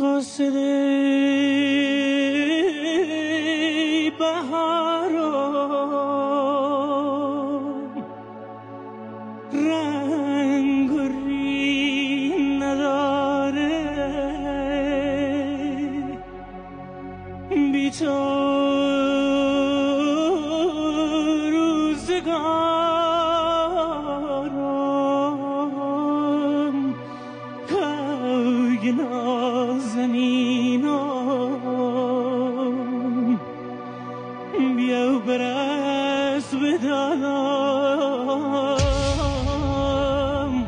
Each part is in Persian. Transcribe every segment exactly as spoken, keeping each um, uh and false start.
فاصله بهارم رنگ و ری نداره بی تو روزگارم پای نازنینم بیا و برس به دلم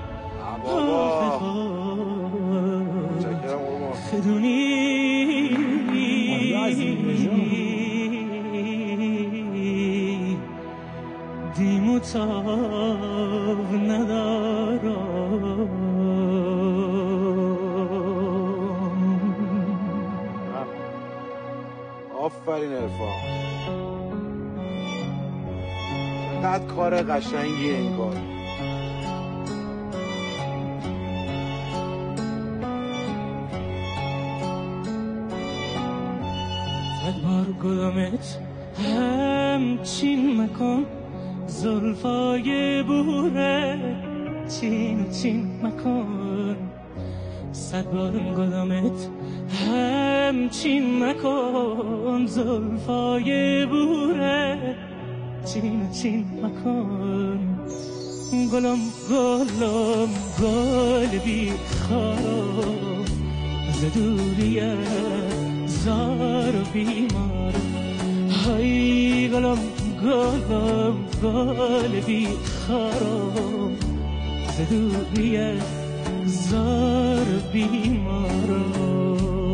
خدونی دیم و تاب ندارم. آفرین عرفان، چقدر کار قشنگیه این کار. صد بار گلمت همچین مکن زلفای بوره چین و چین مکن. صد بار گلمت همچین مکن زلفای بوره چین و چین مکن. گلم گلم گل بی خارم ز دوریه زار و بیمار. های گلم گلم گل بی خارم ز دوریه زار و بیمارم.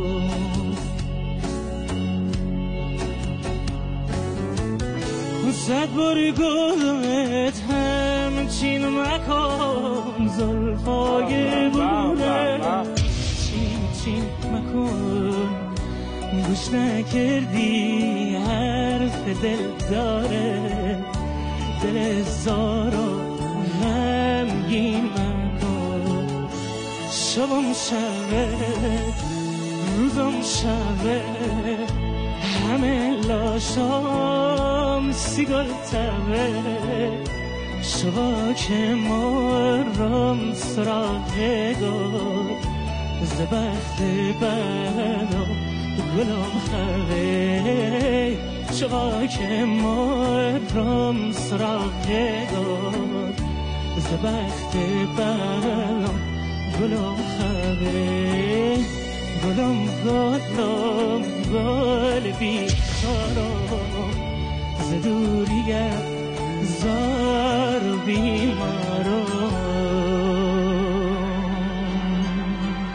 صد بار گلمت همچین مکن زلفای بوره چین چین مکن. گوش نکردی حرف دل داره دل زار و غمگین مکن. شبم شبه روزم شبه همه لاشام سیگار تبه. شبا که مارم سراغ گل ز بخت بدم گلم خبه. شبا که مارم سراغ گل ز بخت بدم گلم خبه. گلم گلم گل بی خارم ز دوریه زار و بیمار.